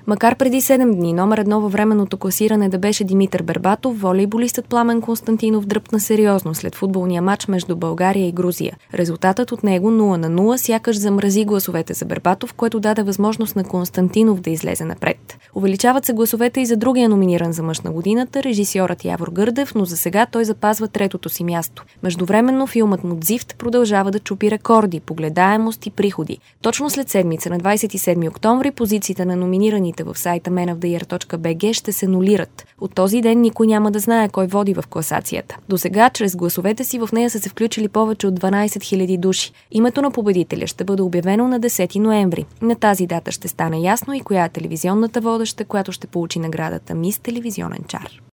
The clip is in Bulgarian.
Макар преди 7 дни номер 1 във временното класиране да беше Димитър Бербатов, волейболистът Пламен Константинов дръпна сериозно след футболния матч между България и Грузия. Резултатът от него 0-0 сякаш замрази гласовете за Бербатов, което даде възможност на Константинов да излезе напред. Увеличават се гласовете и за другия номиниран за мъж на годината, режисьорът Явор Гърдев, но за сега той запазва третото си място. Междувременно филмът му Дзифт продължава да чупи рекорди по гледаемост и приходи. Точно след седмица на 27 октомври позициите на номинираните в сайта menoftheyear.bg ще се нулират. От този ден никой няма да знае кой води в класацията. До сега, чрез гласовете си в нея са се включили повече от 12 000 души. Името на победителя ще бъде обявено на 10 ноември. На тази дата ще стане ясно и коя е телевизионната водеща, която ще получи наградата Мис Телевизионен чар.